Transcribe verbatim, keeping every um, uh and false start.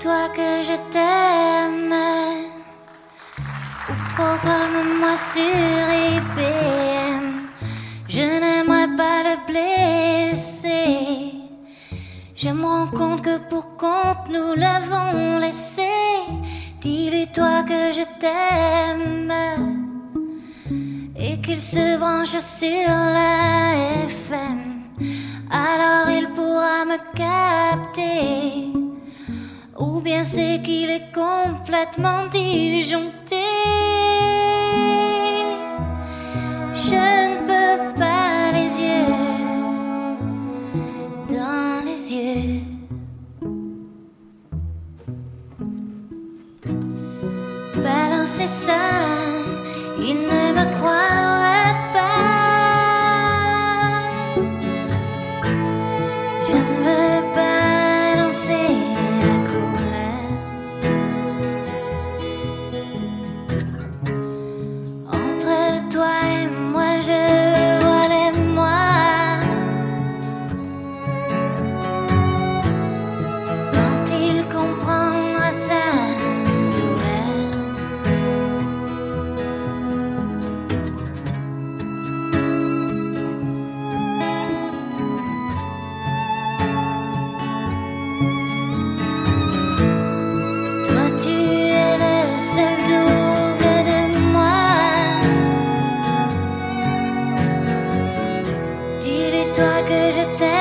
Dis-lui-toi que je t'aime. Ou programme-moi sur I B M. Je n'aimerais pas le blesser. Je me rends compte que pour compte nous l'avons laissé. Dis-lui-toi que je t'aime et qu'il se branche sur la F M. Alors il pourra me capter. Ou bien c'est qu'il est complètement disjoncté. Je ne peux pas les yeux dans les yeux. Balancer ça, il ne me croirait pas. Je ne veux pas danser la couleur. Entre toi et moi, je vois les mois. Quand il comprendra ça. Toi que je t'aime.